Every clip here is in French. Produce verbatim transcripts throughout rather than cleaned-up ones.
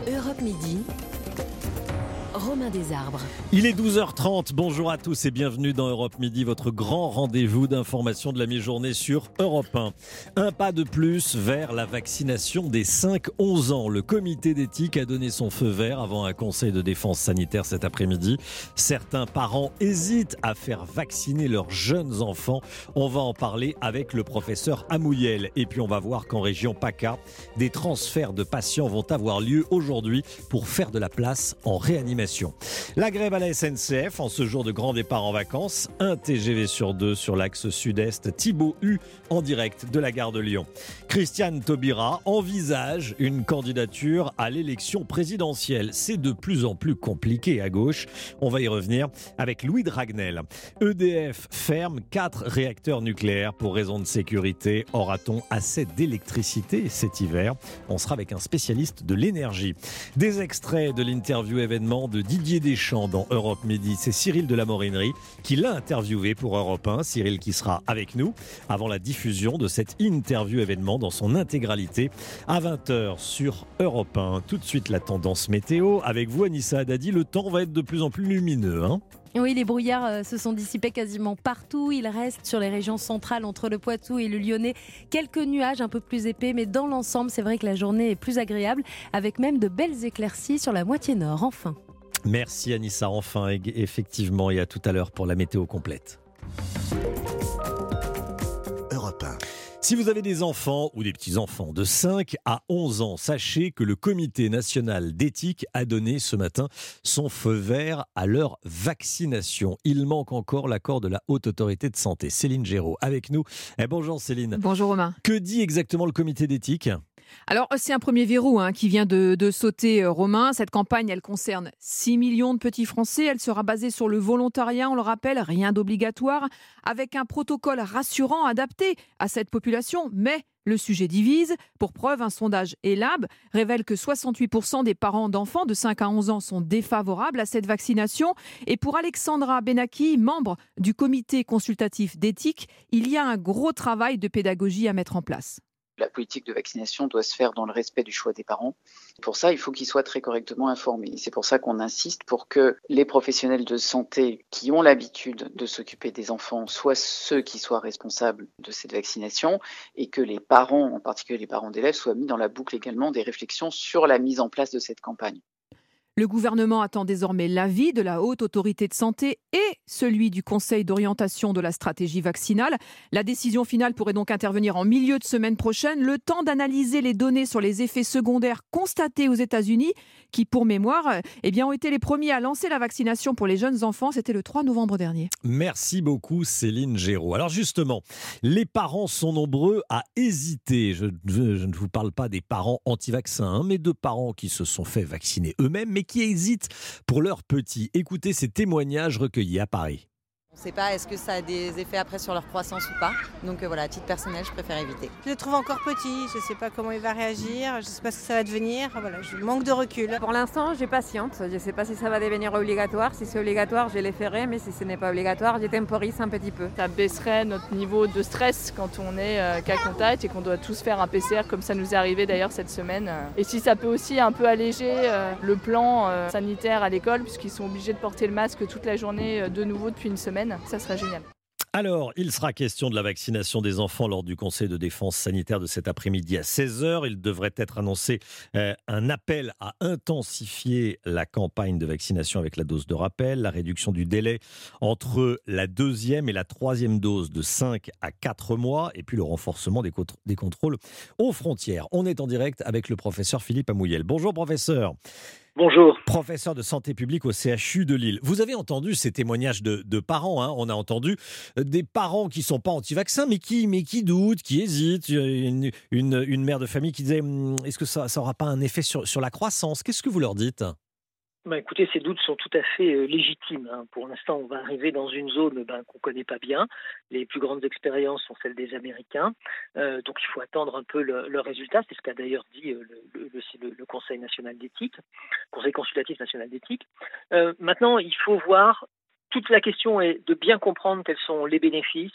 Europe Midi, Romain Desarbres. Il est douze heures trente, bonjour à tous et bienvenue dans Europe Midi, votre grand rendez-vous d'information de la mi-journée sur Europe un. Un pas de plus vers la vaccination des cinq à onze ans. Le comité d'éthique a donné son feu vert avant un conseil de défense sanitaire cet après-midi. Certains parents hésitent à faire vacciner leurs jeunes enfants. On va en parler avec le professeur Amouyel. Et puis on va voir qu'en région PACA, des transferts de patients vont avoir lieu aujourd'hui pour faire de la place en réanimation. La grève à la S N C F en ce jour de grand départ en vacances. Un T G V sur deux sur l'axe sud-est. Thibaut Hu en direct de la gare de Lyon. Christiane Taubira envisage une candidature à l'élection présidentielle. C'est de plus en plus compliqué à gauche. On va y revenir avec Louis Dragnel. E D F ferme quatre réacteurs nucléaires pour raison de sécurité. Aura-t-on assez d'électricité cet hiver ? On sera avec un spécialiste de l'énergie. Des extraits de l'interview événement de Didier Deschamps dans Europe Midi. C'est Cyril de la Morinerie qui l'a interviewé pour Europe un. Cyril qui sera avec nous avant la diffusion de cette interview événement dans son intégralité à vingt heures sur Europe un. Tout de suite la tendance météo. Avec vous Anissa Haddadi, le temps va être de plus en plus lumineux. Hein Oui, les brouillards euh, se sont dissipés quasiment partout. Il reste sur les régions centrales entre le Poitou et le Lyonnais quelques nuages un peu plus épais, mais dans l'ensemble, c'est vrai que la journée est plus agréable, avec même de belles éclaircies sur la moitié nord. Enfin. Merci Anissa, enfin, effectivement, et à tout à l'heure pour la météo complète. Europe un. Si vous avez des enfants ou des petits-enfants de cinq à onze ans, sachez que le Comité national d'éthique a donné ce matin son feu vert à leur vaccination. Il manque encore l'accord de la Haute Autorité de Santé. Céline Géraud avec nous. Eh, bonjour Céline. Bonjour Romain. Que dit exactement le Comité d'éthique ? Alors, c'est un premier verrou hein, qui vient de, de sauter, euh, Romain. Cette campagne, elle concerne six millions de petits Français. Elle sera basée sur le volontariat, on le rappelle, rien d'obligatoire, avec un protocole rassurant adapté à cette population. Mais le sujet divise. Pour preuve, un sondage Elab révèle que soixante-huit pour cent des parents d'enfants de cinq à onze ans sont défavorables à cette vaccination. Et pour Alexandra Benaki, membre du comité consultatif d'éthique, il y a un gros travail de pédagogie à mettre en place. La politique de vaccination doit se faire dans le respect du choix des parents. Pour ça, il faut qu'ils soient très correctement informés. C'est pour ça qu'on insiste pour que les professionnels de santé qui ont l'habitude de s'occuper des enfants soient ceux qui soient responsables de cette vaccination et que les parents, en particulier les parents d'élèves, soient mis dans la boucle également des réflexions sur la mise en place de cette campagne. Le gouvernement attend désormais l'avis de la Haute Autorité de Santé et celui du Conseil d'orientation de la stratégie vaccinale. La décision finale pourrait donc intervenir en milieu de semaine prochaine, le temps d'analyser les données sur les effets secondaires constatés aux États-Unis, qui, pour mémoire, eh bien, ont été les premiers à lancer la vaccination pour les jeunes enfants. C'était le trois novembre dernier. Merci beaucoup Céline Géraud. Alors justement, les parents sont nombreux à hésiter. Je, je, je ne vous parle pas des parents anti-vaccins, hein, mais de parents qui se sont fait vacciner eux-mêmes, mais qui hésitent pour leurs petits. Écoutez ces témoignages recueillis à Paris. On ne sait pas est-ce que ça a des effets après sur leur croissance ou pas. Donc euh, voilà, à titre personnel, je préfère éviter. Je le trouve encore petit, je ne sais pas comment il va réagir, je ne sais pas ce que ça va devenir. Voilà, je manque de recul. Pour l'instant, je patiente. Je ne sais pas si ça va devenir obligatoire. Si c'est obligatoire, je les ferai, mais si ce n'est pas obligatoire, je temporise un petit peu. Ça baisserait notre niveau de stress quand on est euh, cas contact et qu'on doit tous faire un P C R comme ça nous est arrivé d'ailleurs cette semaine. Et si ça peut aussi un peu alléger euh, le plan euh, sanitaire à l'école, puisqu'ils sont obligés de porter le masque toute la journée euh, de nouveau depuis une semaine, ça serait génial. Alors, il sera question de la vaccination des enfants lors du Conseil de défense sanitaire de cet après-midi à seize heures. Il devrait être annoncé euh, un appel à intensifier la campagne de vaccination avec la dose de rappel, la réduction du délai entre la deuxième et la troisième dose de cinq à quatre mois, et puis le renforcement des, co- des contrôles aux frontières. On est en direct avec le professeur Philippe Amouyel. Bonjour professeur. Bonjour. Professeur de santé publique au C H U de Lille. Vous avez entendu ces témoignages de, de parents. Hein. On a entendu des parents qui ne sont pas anti-vaccins, mais qui, mais qui doutent, qui hésitent. Une, une, une mère de famille qui disait « Est-ce que ça n'aura pas un effet sur, sur la croissance ?» Qu'est-ce que vous leur dites ? Ben, écoutez, ces doutes sont tout à fait euh, légitimes. Hein. Pour l'instant, on va arriver dans une zone ben, qu'on ne connaît pas bien. Les plus grandes expériences sont celles des Américains. Euh, donc, il faut attendre un peu le, le résultat. C'est ce qu'a d'ailleurs dit euh, le, le, le, le Conseil national d'éthique, Conseil consultatif national d'éthique. Euh, maintenant, il faut voir, toute la question est de bien comprendre quels sont les bénéfices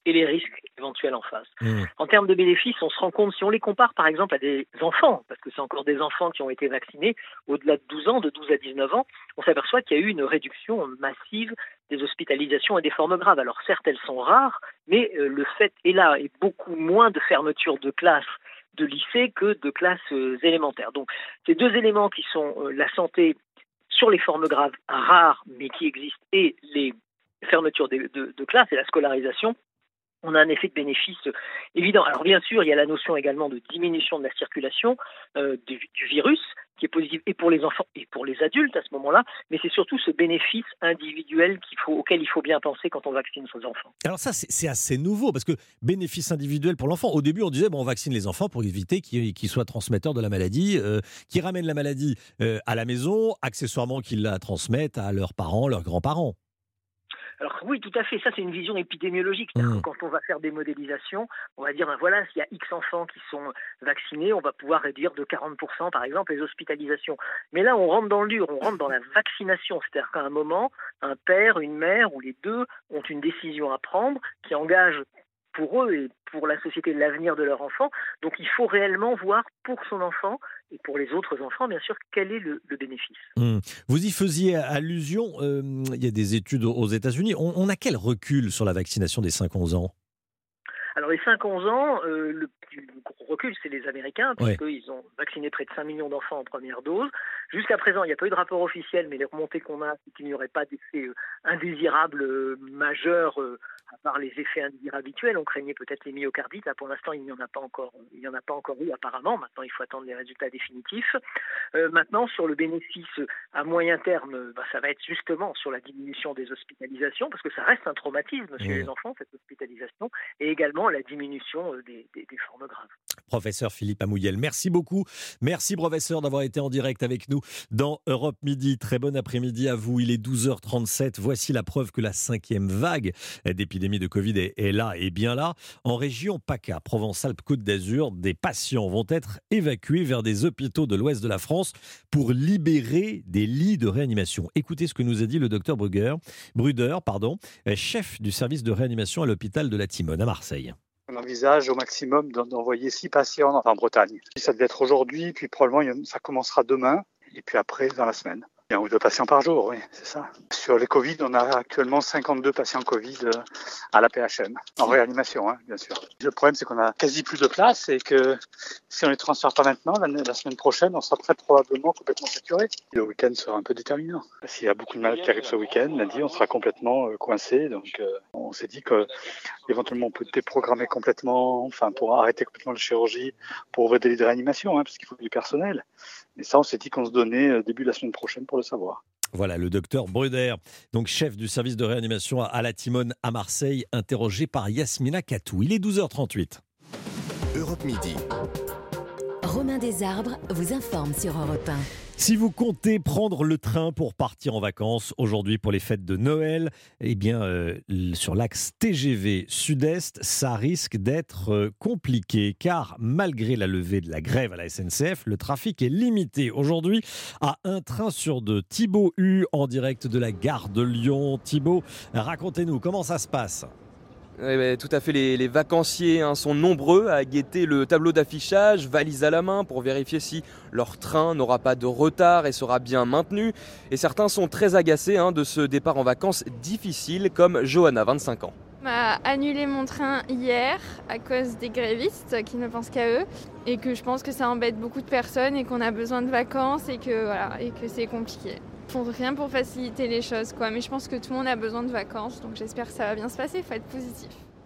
et les risques éventuels en face. Mmh. En termes de bénéfices, on se rend compte, si on les compare par exemple à des enfants, parce que c'est encore des enfants qui ont été vaccinés au-delà de douze ans, de douze à dix-neuf ans, on s'aperçoit qu'il y a eu une réduction massive des hospitalisations et des formes graves. Alors certes, elles sont rares, mais euh, le fait est là, et beaucoup moins de fermetures de classes de lycée que de classes euh, élémentaires. Donc ces deux éléments qui sont euh, la santé sur les formes graves rares, mais qui existent, et les fermetures de, de, de classes et la scolarisation, on a un effet de bénéfice évident. Alors bien sûr, il y a la notion également de diminution de la circulation euh, du, du virus, qui est positive et pour les enfants et pour les adultes à ce moment-là, mais c'est surtout ce bénéfice individuel qu'il faut, auquel il faut bien penser quand on vaccine ses enfants. Alors ça, c'est, c'est assez nouveau, parce que bénéfice individuel pour l'enfant. Au début, on disait, bon, on vaccine les enfants pour éviter qu'ils, qu'ils soient transmetteurs de la maladie, euh, qu'ils ramènent la maladie euh, à la maison, accessoirement qu'ils la transmettent à leurs parents, leurs grands-parents. Alors oui, tout à fait, ça c'est une vision épidémiologique. Mmh. Quand on va faire des modélisations, on va dire, ben voilà, s'il y a X enfants qui sont vaccinés, on va pouvoir réduire de quarante pour cent par exemple les hospitalisations. Mais là, on rentre dans le dur, on rentre dans la vaccination. C'est-à-dire qu'à un moment, un père, une mère ou les deux ont une décision à prendre qui engage pour eux et pour la société l'avenir de leur enfant. Donc il faut réellement voir pour son enfant et pour les autres enfants, bien sûr, quel est le, le bénéfice. Mmh. Vous y faisiez allusion, euh, il y a des études aux États-Unis. On, on a quel recul sur la vaccination des cinq à onze ans ? Alors les cinq à onze ans, euh, le plus gros recul, c'est les Américains, puisqu'ils ouais. ont vacciné près de cinq millions d'enfants en première dose. Jusqu'à présent, il n'y a pas eu de rapport officiel, mais les remontées qu'on a, c'est qu'il n'y aurait pas d'effets euh, indésirables euh, majeurs, euh, à part les effets indésirables habituels. On craignait peut-être les myocardites. Là, pour l'instant, il n'y en a pas encore, il n'y en a pas encore eu apparemment. Maintenant, il faut attendre les résultats définitifs. Euh, maintenant, sur le bénéfice à moyen terme, bah, ça va être justement sur la diminution des hospitalisations, parce que ça reste un traumatisme chez mmh. les enfants, cette hospitalisation, et également la diminution des, des, des formes graves. Professeur Philippe Amouyel, merci beaucoup. Merci professeur d'avoir été en direct avec nous dans Europe Midi. Très bon après-midi à vous. Il est douze heures trente-sept. Voici la preuve que la cinquième vague d'épidémie de Covid est, est là et bien là. En région PACA, Provence-Alpes-Côte d'Azur, des patients vont être évacués vers des hôpitaux de l'ouest de la France pour libérer des lits de réanimation. Écoutez ce que nous a dit le docteur Bruder, Bruder, pardon, chef du service de réanimation à l'hôpital de la Timone à Marseille. On envisage au maximum d'envoyer six patients en Bretagne. Ça devait être aujourd'hui, puis probablement ça commencera demain, et puis après dans la semaine. Il y a un ou deux patients par jour, oui, c'est ça. Sur les Covid, on a actuellement cinquante-deux patients Covid à la P H M, en réanimation, hein, bien sûr. Le problème, c'est qu'on a quasi plus de place et que si on ne les transfère pas maintenant, la, la semaine prochaine, on sera très probablement complètement saturé. Le week-end sera un peu déterminant. S'il y a beaucoup de malades qui arrivent ce week-end, lundi, on sera complètement euh, coincé. Donc, euh, on s'est dit qu'éventuellement, on peut déprogrammer complètement, enfin, pour arrêter complètement la chirurgie, pour ouvrir des lits de réanimation, hein, parce qu'il faut du personnel. Mais ça, on s'est dit qu'on se donnait euh, début de la semaine prochaine pour le savoir. Voilà, le docteur Bruder, donc chef du service de réanimation à la Timone à Marseille, interrogé par Yasmina Katou. Il est douze heures trente-huit. Europe Midi. Romain Desarbres vous informe sur Europe un. Si vous comptez prendre le train pour partir en vacances aujourd'hui pour les fêtes de Noël, eh bien euh, sur l'axe T G V Sud-Est, ça risque d'être euh, compliqué car malgré la levée de la grève à la S N C F, le trafic est limité aujourd'hui à un train sur deux. Thibaut Hu en direct de la gare de Lyon. Thibaut, racontez-nous comment ça se passe. Oui, bah, tout à fait, les, les vacanciers hein, sont nombreux à guetter le tableau d'affichage, valise à la main, pour vérifier si leur train n'aura pas de retard et sera bien maintenu. Et certains sont très agacés hein, de ce départ en vacances difficile, comme Johanna, vingt-cinq ans. On m'a annulé mon train hier à cause des grévistes qui ne pensent qu'à eux et que je pense que ça embête beaucoup de personnes et qu'on a besoin de vacances et que, voilà, et que c'est compliqué. Ils font rien pour faciliter les choses, quoi. Mais je pense que tout le monde a besoin de vacances, donc j'espère que ça va bien se passer, il faut être positif.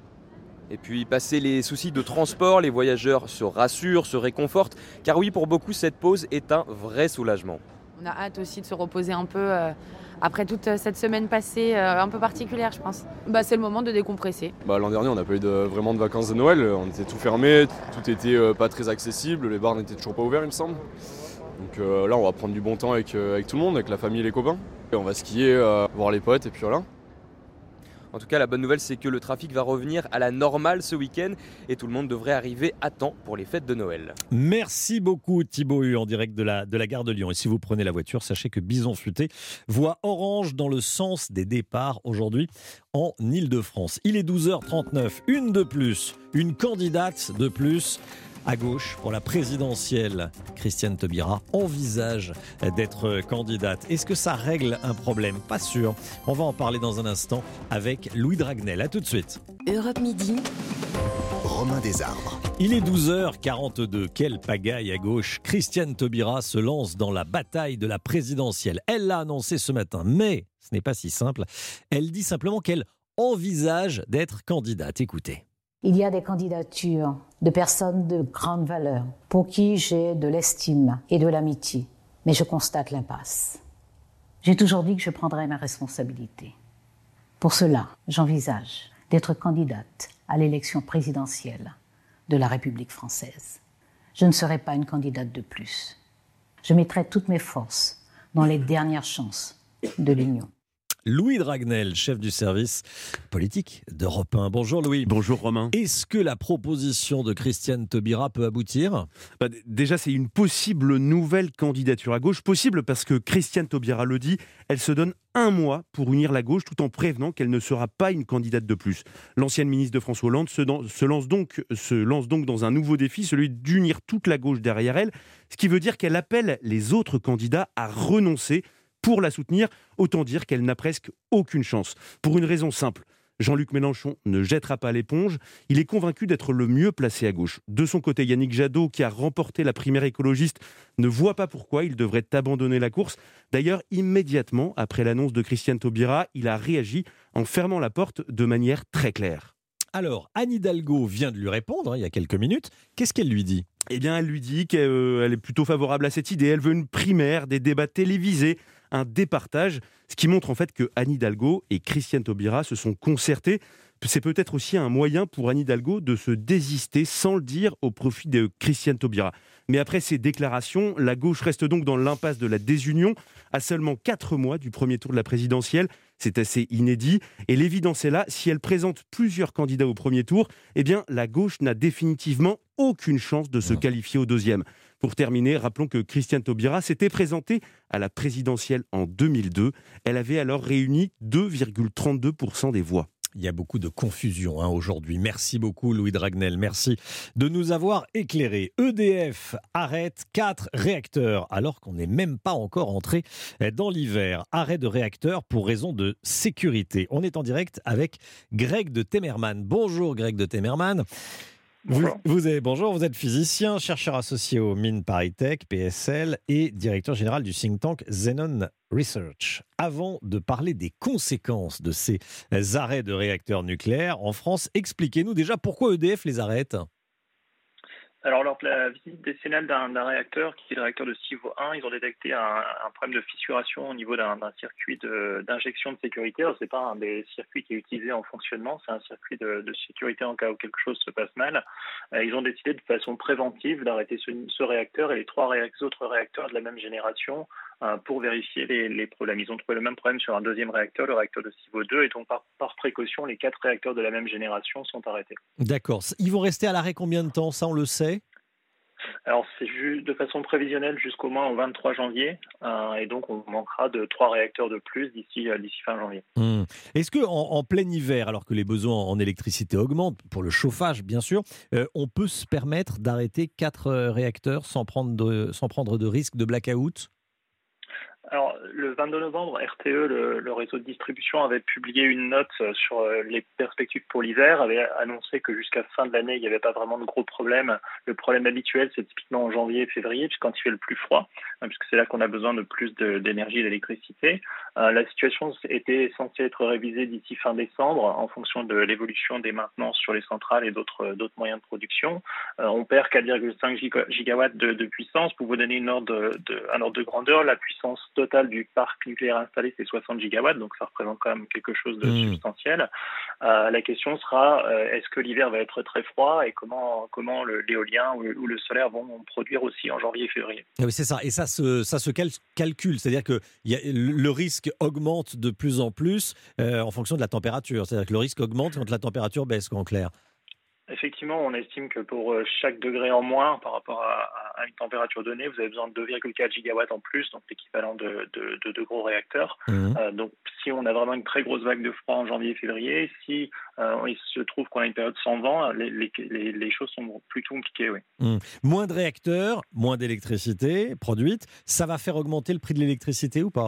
Et puis, passer les soucis de transport, les voyageurs se rassurent, se réconfortent, car oui, pour beaucoup, cette pause est un vrai soulagement. On a hâte aussi de se reposer un peu euh, après toute cette semaine passée euh, un peu particulière, je pense. Bah, c'est le moment de décompresser. Bah, l'an dernier, on n'a pas eu de, vraiment de vacances de Noël. On était tout fermé, tout était euh, pas très accessible, les bars n'étaient toujours pas ouverts, il me semble. Donc euh, là, on va prendre du bon temps avec, euh, avec tout le monde, avec la famille et les copains. Et on va skier, euh, voir les potes, et puis voilà. En tout cas, la bonne nouvelle, c'est que le trafic va revenir à la normale ce week-end et tout le monde devrait arriver à temps pour les fêtes de Noël. Merci beaucoup Thibaut Hu en direct de la, de la gare de Lyon. Et si vous prenez la voiture, sachez que Bison Futé voit orange dans le sens des départs aujourd'hui en Ile-de-France. Il est douze heures trente-neuf, une de plus, une candidate de plus. À gauche, pour la présidentielle, Christiane Taubira envisage d'être candidate. Est-ce que ça règle un problème ? Pas sûr. On va en parler dans un instant avec Louis Dragnel. À tout de suite. Europe Midi. Romain Desarbres. Il est douze heures quarante-deux. Quelle pagaille à gauche. Christiane Taubira se lance dans la bataille de la présidentielle. Elle l'a annoncé ce matin, mais ce n'est pas si simple. Elle dit simplement qu'elle envisage d'être candidate. Écoutez. Il y a des candidatures de personnes de grande valeur pour qui j'ai de l'estime et de l'amitié. Mais je constate l'impasse. J'ai toujours dit que je prendrais mes responsabilités. Pour cela, j'envisage d'être candidate à l'élection présidentielle de la République française. Je ne serai pas une candidate de plus. Je mettrai toutes mes forces dans les dernières chances de l'Union. Louis Dragnel, chef du service politique d'Europe un. Bonjour Louis. Bonjour Romain. Est-ce que la proposition de Christiane Taubira peut aboutir ? bah, Déjà, c'est une possible nouvelle candidature à gauche. Possible parce que Christiane Taubira le dit, elle se donne un mois pour unir la gauche tout en prévenant qu'elle ne sera pas une candidate de plus. L'ancienne ministre de François Hollande se, dans, se, lance donc, se lance donc dans un nouveau défi, celui d'unir toute la gauche derrière elle, ce qui veut dire qu'elle appelle les autres candidats à renoncer pour la soutenir, autant dire qu'elle n'a presque aucune chance. Pour une raison simple, Jean-Luc Mélenchon ne jettera pas l'éponge, il est convaincu d'être le mieux placé à gauche. De son côté, Yannick Jadot, qui a remporté la primaire écologiste, ne voit pas pourquoi il devrait abandonner la course. D'ailleurs, immédiatement après l'annonce de Christiane Taubira, il a réagi en fermant la porte de manière très claire. Alors, Anne Hidalgo vient de lui répondre hein, il y a quelques minutes. Qu'est-ce qu'elle lui dit ? Eh bien, elle lui dit qu'elle euh, est plutôt favorable à cette idée. Elle veut une primaire, des débats télévisés, un départage, ce qui montre en fait que Anne Hidalgo et Christiane Taubira se sont concertés. C'est peut-être aussi un moyen pour Anne Hidalgo de se désister sans le dire au profit de Christiane Taubira. Mais après ces déclarations, la gauche reste donc dans l'impasse de la désunion, à seulement quatre mois du premier tour de la présidentielle. C'est assez inédit. Et l'évidence est là, si elle présente plusieurs candidats au premier tour, eh bien la gauche n'a définitivement aucune chance de se qualifier au deuxième. Pour terminer, rappelons que Christiane Taubira s'était présentée à la présidentielle en deux mille deux. Elle avait alors réuni deux virgule trente-deux pour cent des voix. Il y a beaucoup de confusion hein, aujourd'hui. Merci beaucoup Louis Dragnel. Merci de nous avoir éclairés. E D F arrête quatre réacteurs alors qu'on n'est même pas encore entré dans l'hiver. Arrêt de réacteurs pour raison de sécurité. On est en direct avec Greg de Temerman. Bonjour Greg de Temerman. Vous, vous êtes, bonjour, vous êtes physicien, chercheur associé au Mines ParisTech, P S L, et directeur général du think tank Xenon Research. Avant de parler des conséquences de ces arrêts de réacteurs nucléaires en France, expliquez-nous déjà pourquoi E D F les arrête. Alors, lors de la visite décennale d'un, d'un réacteur, qui est le réacteur de Civaux un, ils ont détecté un, un problème de fissuration au niveau d'un, d'un circuit de, d'injection de sécurité. Alors, c'est pas un des circuits qui est utilisé en fonctionnement, c'est un circuit de, de sécurité en cas où quelque chose se passe mal. Euh, ils ont décidé de façon préventive d'arrêter ce, ce réacteur et les trois ré- autres réacteurs de la même génération euh, pour vérifier les, les problèmes. Ils ont trouvé le même problème sur un deuxième réacteur, le réacteur de Civaux deux, et donc par, par précaution, les quatre réacteurs de la même génération sont arrêtés. D'accord. Ils vont rester à l'arrêt combien de temps ? Ça, on le sait ? Alors, c'est juste de façon prévisionnelle jusqu'au moins au vingt-trois janvier. Euh, et donc, on manquera de trois réacteurs de plus d'ici, euh, d'ici fin janvier. Mmh. Est-ce qu'en en plein hiver, alors que les besoins en électricité augmentent, pour le chauffage bien sûr, euh, on peut se permettre d'arrêter quatre euh, réacteurs sans prendre de, sans prendre de risque de blackout ? Alors, le vingt-deux novembre, R T E, le, le réseau de distribution, avait publié une note sur les perspectives pour l'hiver, avait annoncé que jusqu'à fin de l'année, il n'y avait pas vraiment de gros problèmes. Le problème habituel, c'est typiquement en janvier et février, quand il fait le plus froid, puisque c'est là qu'on a besoin de plus de, d'énergie et d'électricité. Euh, la situation était censée être révisée d'ici fin décembre, en fonction de l'évolution des maintenances sur les centrales et d'autres, d'autres moyens de production. Euh, on perd quatre virgule cinq gigawatts de, de puissance. Pour vous donner une ordre de, de, un ordre de grandeur, la puissance total du parc nucléaire installé, c'est soixante gigawatts, donc ça représente quand même quelque chose de mmh. substantiel. Euh, la question sera, euh, est-ce que l'hiver va être très froid et comment, comment le, l'éolien ou, ou le solaire vont produire aussi en janvier et février. Oui, c'est ça. Et ça se, ça se cal- calcule. C'est-à-dire que y a, le risque augmente de plus en plus euh, en fonction de la température. C'est-à-dire que le risque augmente quand la température baisse, en clair. Effectivement, on estime que pour chaque degré en moins par rapport à, à une température donnée, vous avez besoin de deux virgule quatre gigawatts en plus, donc l'équivalent de, de, de deux gros réacteurs. Mmh. Euh, donc si on a vraiment une très grosse vague de froid en janvier et février, si euh, il se trouve qu'on a une période sans vent, les, les, les, les choses sont plutôt compliquées. Oui. Mmh. Moins de réacteurs, moins d'électricité produite, ça va faire augmenter le prix de l'électricité ou pas ?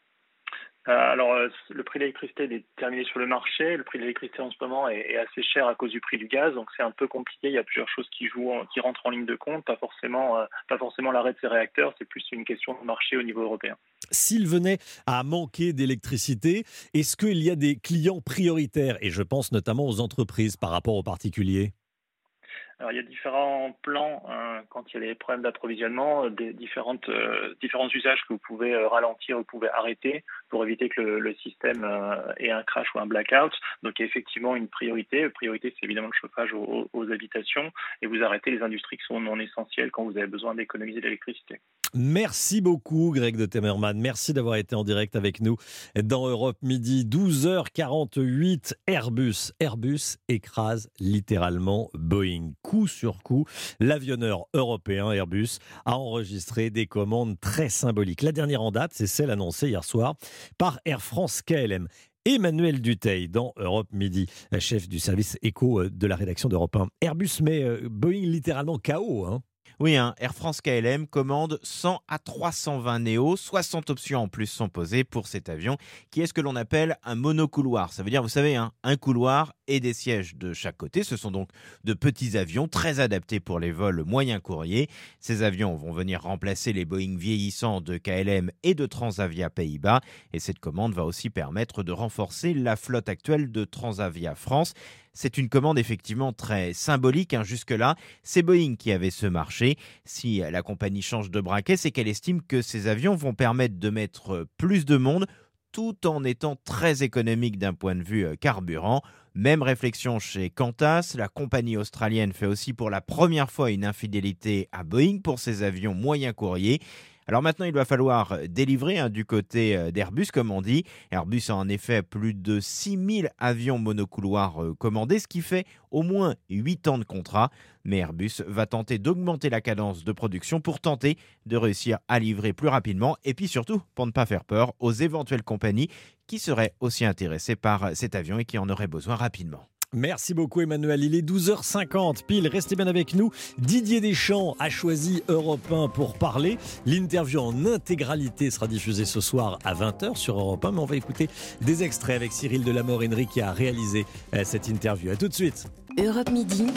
Alors, le prix de l'électricité est déterminé sur le marché. Le prix de l'électricité en ce moment est, est assez cher à cause du prix du gaz, donc c'est un peu compliqué. Il y a plusieurs choses qui jouent, qui rentrent en ligne de compte. Pas forcément, pas forcément l'arrêt de ces réacteurs. C'est plus une question de marché au niveau européen. S'il venait à manquer d'électricité, est-ce qu'il y a des clients prioritaires ? Et je pense notamment aux entreprises par rapport aux particuliers. Alors, il y a différents plans hein, quand il y a des problèmes d'approvisionnement, des différentes, euh, différents usages que vous pouvez euh, ralentir, vous pouvez arrêter pour éviter que le, le système euh, ait un crash ou un blackout. Donc, il y a effectivement une priorité. La priorité, c'est évidemment le chauffage aux, aux habitations et vous arrêtez les industries qui sont non essentielles quand vous avez besoin d'économiser de l'électricité. Merci beaucoup Greg de Temerman, merci d'avoir été en direct avec nous dans Europe Midi. Douze heures quarante-huit, Airbus. Airbus écrase littéralement Boeing. Coup sur coup, l'avionneur européen Airbus a enregistré des commandes très symboliques. La dernière en date, c'est celle annoncée hier soir par Air France K L M. Emmanuel Dutheil dans Europe Midi, chef du service éco de la rédaction d'Europe un. Airbus met Boeing littéralement K O, hein. Oui, hein, Air France K L M commande cent à trois cent vingt Neo, soixante options en plus sont posées pour cet avion, qui est ce que l'on appelle un monocouloir. Ça veut dire, vous savez, hein, un couloir et des sièges de chaque côté. Ce sont donc de petits avions très adaptés pour les vols moyens courriers. Ces avions vont venir remplacer les Boeing vieillissants de K L M et de Transavia Pays-Bas. Et cette commande va aussi permettre de renforcer la flotte actuelle de Transavia France. C'est une commande effectivement très symbolique. Hein. Jusque-là, c'est Boeing qui avait ce marché. Si la compagnie change de braquet, c'est qu'elle estime que ces avions vont permettre de mettre plus de monde tout en étant très économique d'un point de vue carburant. Même réflexion chez Qantas. La compagnie australienne fait aussi pour la première fois une infidélité à Boeing pour ses avions moyens courriers. Alors maintenant, il va falloir délivrer hein, du côté d'Airbus, comme on dit. Airbus a en effet plus de six mille avions monocouloirs euh, commandés, ce qui fait au moins huit ans de contrat. Mais Airbus va tenter d'augmenter la cadence de production pour tenter de réussir à livrer plus rapidement. Et puis surtout, pour ne pas faire peur aux éventuelles compagnies qui seraient aussi intéressées par cet avion et qui en auraient besoin rapidement. Merci beaucoup Emmanuel, il est douze heures cinquante pile, restez bien avec nous. Didier Deschamps a choisi Europe un pour parler. L'interview en intégralité sera diffusée ce soir à vingt heures sur Europe un, mais on va écouter des extraits avec Cyril Delamore-Henry qui a réalisé cette interview. A tout de suite. Europe Midi.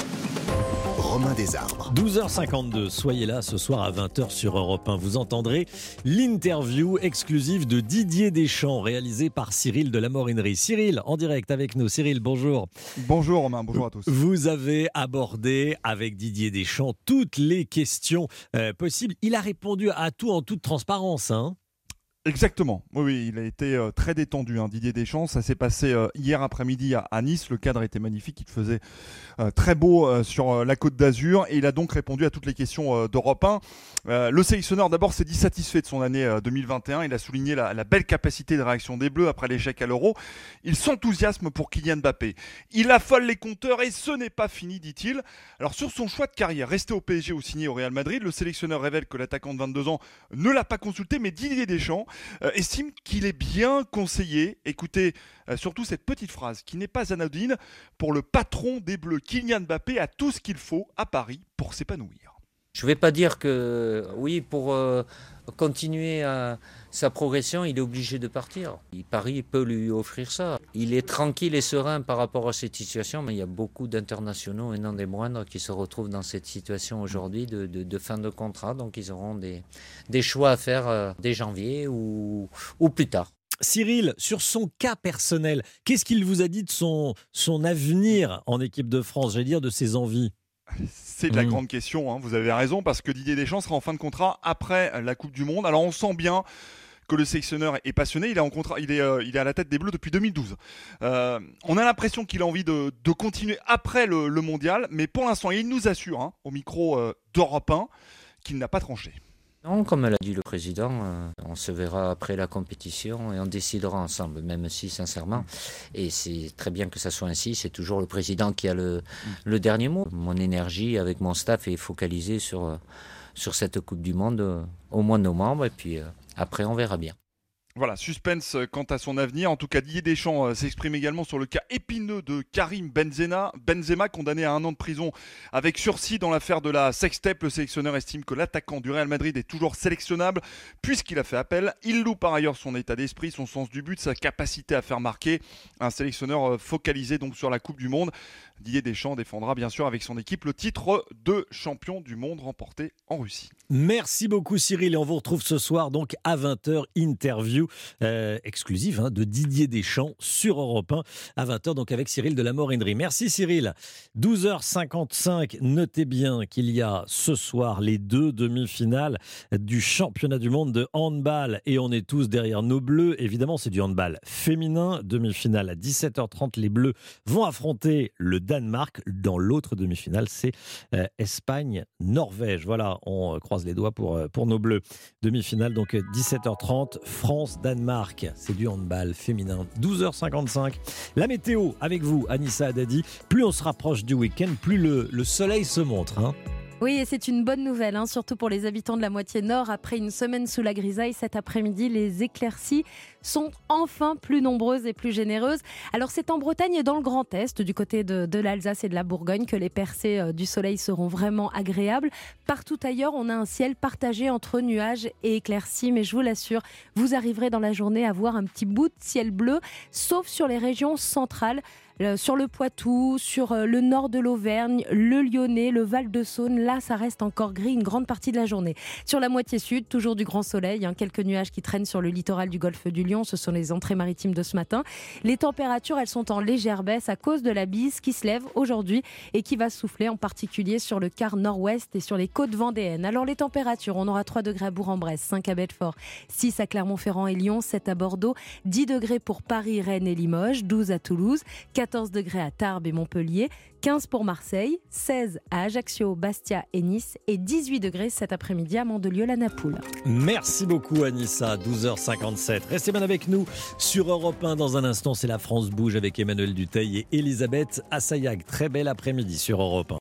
Romain Desarbres. douze heures cinquante-deux, soyez là ce soir à vingt heures sur Europe un. Vous entendrez l'interview exclusive de Didier Deschamps réalisée par Cyril Delamore-Henry. Cyril, en direct avec nous. Cyril, bonjour. Bonjour Romain, bonjour à tous. Vous avez abordé avec Didier Deschamps toutes les questions euh, possibles. Il a répondu à tout en toute transparence, hein. Exactement, oui, oui, il a été euh, très détendu, hein, Didier Deschamps. Ça s'est passé euh, hier après-midi à, à Nice. Le cadre était magnifique, il faisait euh, très beau euh, sur euh, la Côte d'Azur et il a donc répondu à toutes les questions euh, d'Europe un. Euh, le sélectionneur d'abord s'est dit satisfait de son année euh, deux mille vingt et un. Il a souligné la, la belle capacité de réaction des Bleus après l'échec à l'Euro. Il s'enthousiasme pour Kylian Mbappé. Il affole les compteurs et ce n'est pas fini, dit-il. Alors sur son choix de carrière, rester au P S G ou signer au Real Madrid, le sélectionneur révèle que l'attaquant de vingt-deux ans ne l'a pas consulté, mais Didier Deschamps Euh, estime qu'il est bien conseillé. Écoutez euh, surtout cette petite phrase qui n'est pas anodine. Pour le patron des Bleus, Kylian Mbappé a tout ce qu'il faut à Paris pour s'épanouir. Je ne vais pas dire que oui, pour euh, continuer à sa progression, il est obligé de partir. Paris peut lui offrir ça. Il est tranquille et serein par rapport à cette situation, mais il y a beaucoup d'internationaux, et non des moindres, qui se retrouvent dans cette situation aujourd'hui de, de, de fin de contrat. Donc ils auront des, des choix à faire euh, dès janvier ou, ou plus tard. Cyril, sur son cas personnel, qu'est-ce qu'il vous a dit de son, son avenir en équipe de France, j'allais dire de ses envies ? C'est de la mmh. grande question, hein. Vous avez raison, parce que Didier Deschamps sera en fin de contrat après la Coupe du Monde. Alors on sent bien que le sélectionneur est passionné. Il est, en contrat, il est, euh, il est à la tête des Bleus depuis deux mille douze. Euh, on a l'impression qu'il a envie de, de continuer après le, le mondial, mais pour l'instant, il nous assure, hein, au micro euh, d'Europe un, qu'il n'a pas tranché. Non, comme l'a dit le président, euh, on se verra après la compétition et on décidera ensemble, même si sincèrement, et c'est très bien que ça soit ainsi, c'est toujours le président qui a le, le dernier mot. Mon énergie avec mon staff est focalisée sur, sur cette Coupe du Monde euh, au mois de novembre, et puis euh, après on verra bien. Voilà, suspense quant à son avenir. En tout cas, Didier Deschamps euh, s'exprime également sur le cas épineux de Karim Benzema, Benzema, condamné à un an de prison avec sursis dans l'affaire de la sextape. Le sélectionneur estime que l'attaquant du Real Madrid est toujours sélectionnable puisqu'il a fait appel. Il loue par ailleurs son état d'esprit, son sens du but, sa capacité à faire marquer. Un sélectionneur focalisé donc sur la Coupe du Monde. Didier Deschamps défendra bien sûr avec son équipe le titre de champion du monde remporté en Russie. Merci beaucoup Cyril et on vous retrouve ce soir donc à vingt heures, interview euh, exclusive hein, de Didier Deschamps sur Europe un à vingt heures donc avec Cyril de la Morinerie. Merci Cyril. douze heures cinquante-cinq, notez bien qu'il y a ce soir les deux demi-finales du championnat du monde de handball et on est tous derrière nos bleus. Évidemment c'est du handball féminin, demi-finale à dix-sept heures trente, les bleus vont affronter le Danemark. Dans l'autre demi-finale, c'est euh, Espagne-Norvège. Voilà, on euh, croise les doigts pour, euh, pour nos bleus. Demi-finale, donc euh, dix-sept heures trente, France-Danemark. C'est du handball féminin. douze heures cinquante-cinq. La météo avec vous, Anissa Haddadi. Plus on se rapproche du week-end, plus le, le soleil se montre. Hein. Oui, et c'est une bonne nouvelle, hein, surtout pour les habitants de la moitié nord. Après une semaine sous la grisaille, cet après-midi, les éclaircies sont enfin plus nombreuses et plus généreuses. Alors c'est en Bretagne et dans le Grand Est, du côté de, de l'Alsace et de la Bourgogne, que les percées euh, du soleil seront vraiment agréables. Partout ailleurs, on a un ciel partagé entre nuages et éclaircies, mais je vous l'assure, vous arriverez dans la journée à voir un petit bout de ciel bleu, sauf sur les régions centrales. Sur le Poitou, sur le nord de l'Auvergne, le Lyonnais, le Val-de-Saône, là ça reste encore gris une grande partie de la journée. Sur la moitié sud, toujours du grand soleil, hein, quelques nuages qui traînent sur le littoral du golfe du Lion, ce sont les entrées maritimes de ce matin. Les températures, elles sont en légère baisse à cause de la bise qui se lève aujourd'hui et qui va souffler en particulier sur le quart nord-ouest et sur les côtes vendéennes. Alors les températures, on aura trois degrés à Bourg-en-Bresse, cinq à Belfort, six à Clermont-Ferrand et Lyon, sept à Bordeaux, dix degrés pour Paris, Rennes et Limoges, douze à Toulouse, quatorze degrés à Tarbes et Montpellier, quinze pour Marseille, seize à Ajaccio, Bastia et Nice et dix-huit degrés cet après-midi à Mandelieu-la-Napoule. Merci beaucoup Anissa, douze heures cinquante-sept. Restez bien avec nous sur Europe un. Dans un instant, c'est La France bouge avec Emmanuel Dutheil et Elisabeth Assayag. Très bel après-midi sur Europe un.